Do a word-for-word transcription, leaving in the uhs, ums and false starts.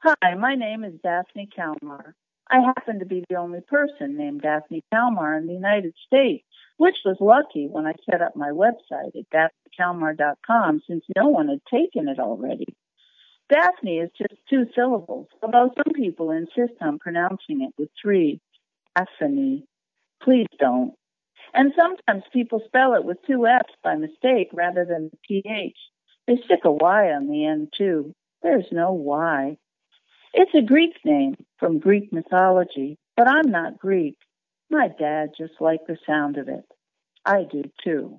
Hi, my name is Daphne Kalmar. I happen to be the only person named Daphne Kalmar in the United States, which was lucky when I set up my website at daphne kalmar dot com since no one had taken it already. Daphne is just two syllables, although some people insist on pronouncing it with three. Daphne. Please don't. And sometimes people spell it with two F's by mistake rather than the P H. They stick a Y on the end, too. There's no Y. It's a Greek name from Greek mythology, but I'm not Greek. My dad just liked the sound of it. I do, too.